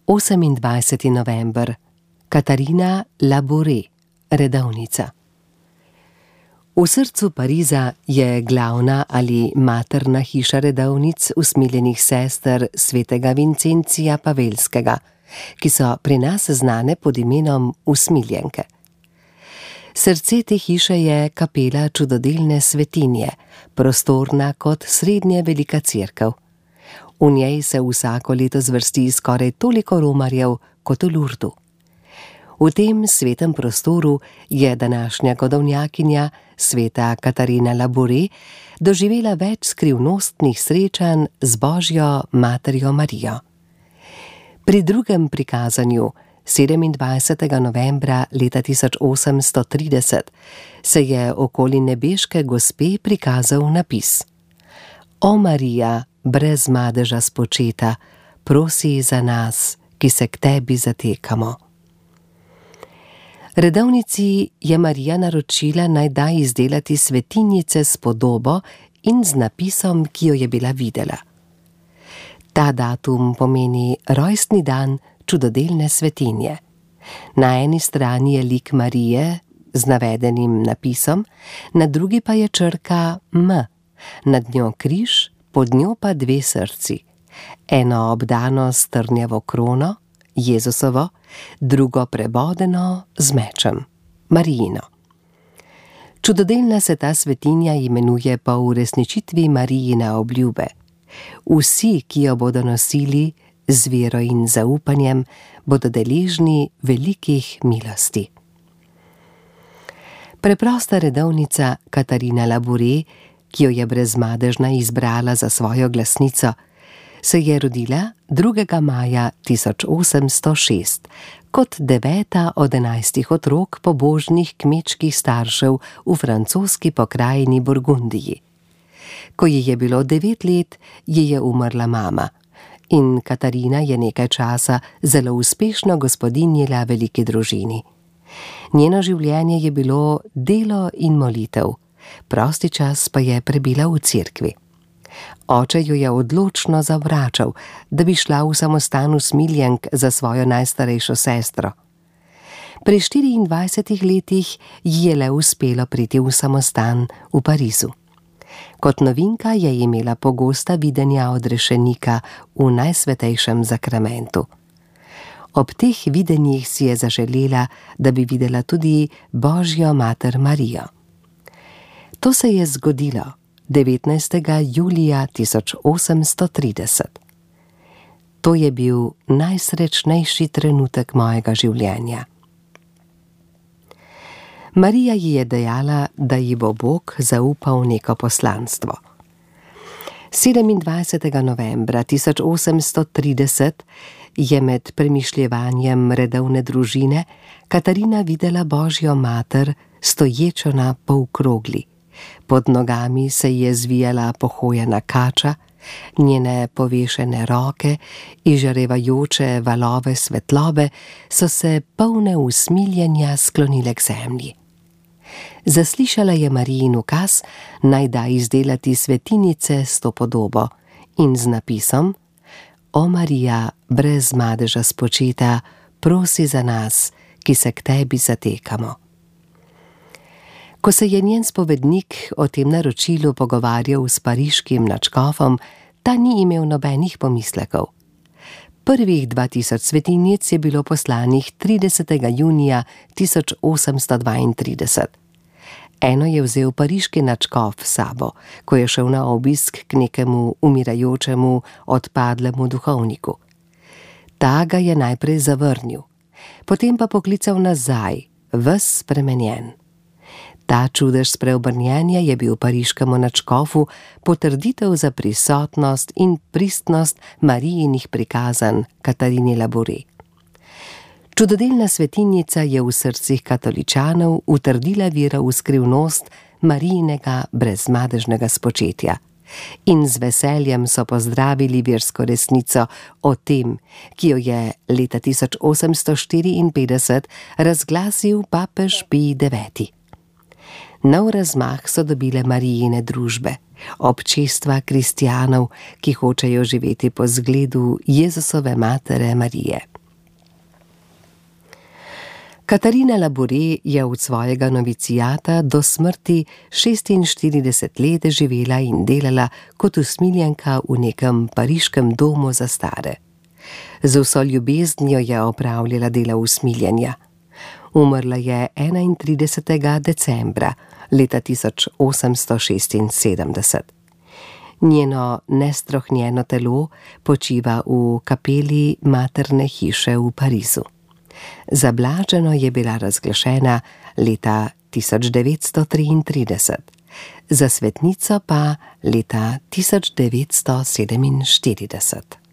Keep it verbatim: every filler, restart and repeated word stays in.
osemindvajseti november. Katarina Labouré, redovnica. V srcu Pariza je glavna ali materna hiša redovnic usmiljenih sester svetega Vincencija Pavelskega, ki so pri nas znane pod imenom usmiljenke. Srce te hiše je kapela čudodelne svetinje, prostorna kot srednje velika cerkev. V njej se vsako leto zvrsti skoraj toliko romarjev kot v Lurdu. V tem svetem prostoru je današnja godovnjakinja, sveta Katarina Labouré, doživela več skrivnostnih srečanj z Božjo materjo Marijo. Pri drugem prikazanju, sedemindvajsetega novembra leta tisoč osemsto trideset, se je okoli nebeške gospe prikazal napis: O Marija, brez madeža spočeta, prosi za nas, ki se k tebi zatekamo. Redovnici je Marija naročila, naj da izdelati svetinjice s podobo in z napisom, ki jo je bila videla. Ta datum pomeni rojstni dan čudodelne svetinje. Na eni strani je lik Marije z navedenim napisom, na drugi pa je črka M, nad njo križ, pod njo pa dve srci. Eno obdano s trnjavo krono, Jezusovo, drugo prebodeno z mečem, Marijino. Čudodelna se ta svetinja imenuje po uresničitvi Marijine obljube. Vsi, ki jo bodo nosili z vero in zaupanjem, bodo deležni velikih milosti. Preprosta redovnica Katarina Labouré, ki jo je brezmadežna izbrala za svojo glasnico, se je rodila drugega maja tisoč osemsto šest kot deveta od enajstih otrok pobožnih kmečkih staršev v francoski pokrajini Burgundiji. Ko ji je bilo devet let, ji je umrla mama in Katarina je nekaj časa zelo uspešno gospodinjila veliki družini. Njeno življenje je bilo delo in molitev, prosti čas pa je prebila v cerkvi. Oče jo je odločno zavračal, da bi šla v samostan usmiljenk za svojo najstarejšo sestro. Pri štiriindvajsetih letih ji je le uspelo priti v samostan v Parizu. Kot novinka je imela pogosta videnja odrešenika v najsvetejšem zakramentu. Ob teh videnjih si je zaželela, da bi videla tudi Božjo mater Marijo. To se je zgodilo devetnajstega julija tisoč osemsto trideset. To je bil najsrečnejši trenutek mojega življenja. Marija ji je dejala, da ji bo Bog zaupal neko poslanstvo. sedemindvajsetega novembra tisoč osemsto trideset je med premišljevanjem redovne družine Katarina videla Božjo mater stoječo na polkrogli. Pod nogami se je zvijala pohojena kača, njene povešene roke, izžarevajoče valove svetlobe so se polne usmiljenja sklonile k zemlji. Zaslišala je Marijin ukaz, naj da izdelati svetinjice s to podobo in z napisom: O Marija, brez madeža spočeta, prosi za nas, ki se k tebi zatekamo. Ko se je njen spovednik o tem naročilu pogovarjal s pariškim nadškofom, ta ni imel nobenih pomislekov. Prvih dva tisoč svetinjic je bilo poslanih tridesetega junija tisoč osemsto dvaintrideset. Eno je vzel pariški nadškof s sabo, ko je šel na obisk k nekemu umirajočemu, odpadlemu duhovniku. Ta ga je najprej zavrnil, potem pa poklical nazaj, ves spremenjen. Ta čudež spreobrnjenja je bil pariškemu nadškofu potrditev za prisotnost in pristnost Marijinih prikazanj Katarini Labouré. Čudodelna svetinjica je v srcih katoličanov utrdila vero v skrivnost Marijinega brezmadežnega spočetja in z veseljem so pozdravili versko resnico o tem, ki jo je leta tisoč osemsto štiriinpetdeset razglasil papež Pij deveti. Nov razmah so dobile Marijine družbe, občestva kristjanov, ki hočejo živeti po zgledu Jezusove matere Marije. Katarina Labouré je od svojega novicijata do smrti šestinštirideset let živela in delala kot usmiljenka v nekem pariškem domu za stare. Z vso ljubeznijo je opravljala dela usmiljenja. Umrla je enaintridesetega decembra leta tisoč osemsto šestinsedemdeset. Njeno nestrohnjeno telo počiva v kapeli materne hiše v Parizu. Za blaženo je bila razglašena leta tisoč devetsto triintrideset, za svetnico pa leta tisoč devetsto sedeminštirideset.